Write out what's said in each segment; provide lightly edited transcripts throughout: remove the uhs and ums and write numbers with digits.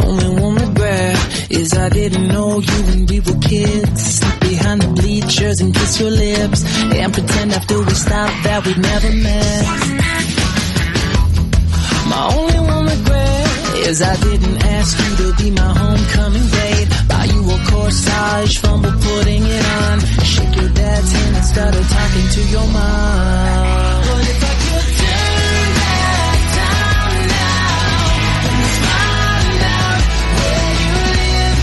only one regret is I didn't know you when we were kids. Sit behind the bleachers and kiss your lips and pretend after we stopped that we'd never met. My only one regret is I didn't ask you to be my homecoming date. Buy you a corsage, fumble putting it on, shake your dad's hand and started talking to your mom. What if I could turn back time now and find out where you live,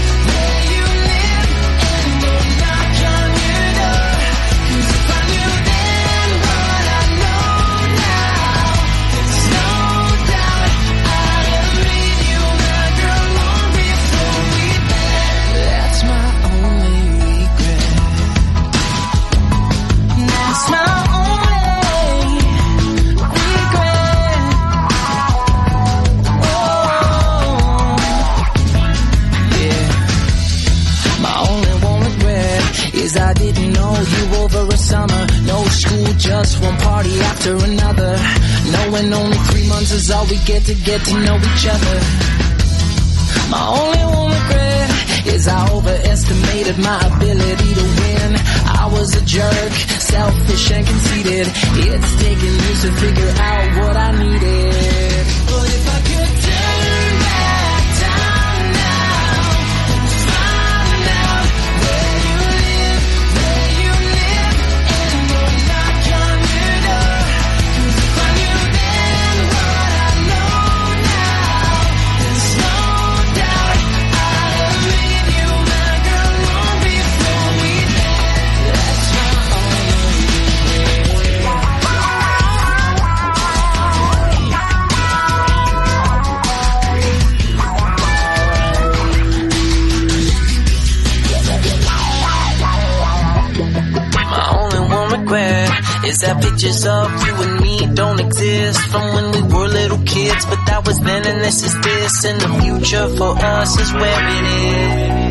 and go knock on your door? 'Cause if I knew then what I know now, there's no doubt I'd have made you my girl long before we met. That's my only regret. That's my only regret. Oh, yeah. My only one regret is I didn't know you over a summer. No school, just one party after another. Knowing only 3 months is all we get to know each other. My only one regret is I overestimated my ability to win. I was a jerk, selfish and conceited. It's taken years to figure out what I needed. But if I could turn back time now and find out where you live, and go knock on your door. 'Cause if I knew then what I know now, there's no doubt I'd have made you my girl long before we met. That's my only regret. My only one regret is that pictures of you and me don't exist from when we were little kids. But that was then and this is this, and the future for us is where it is.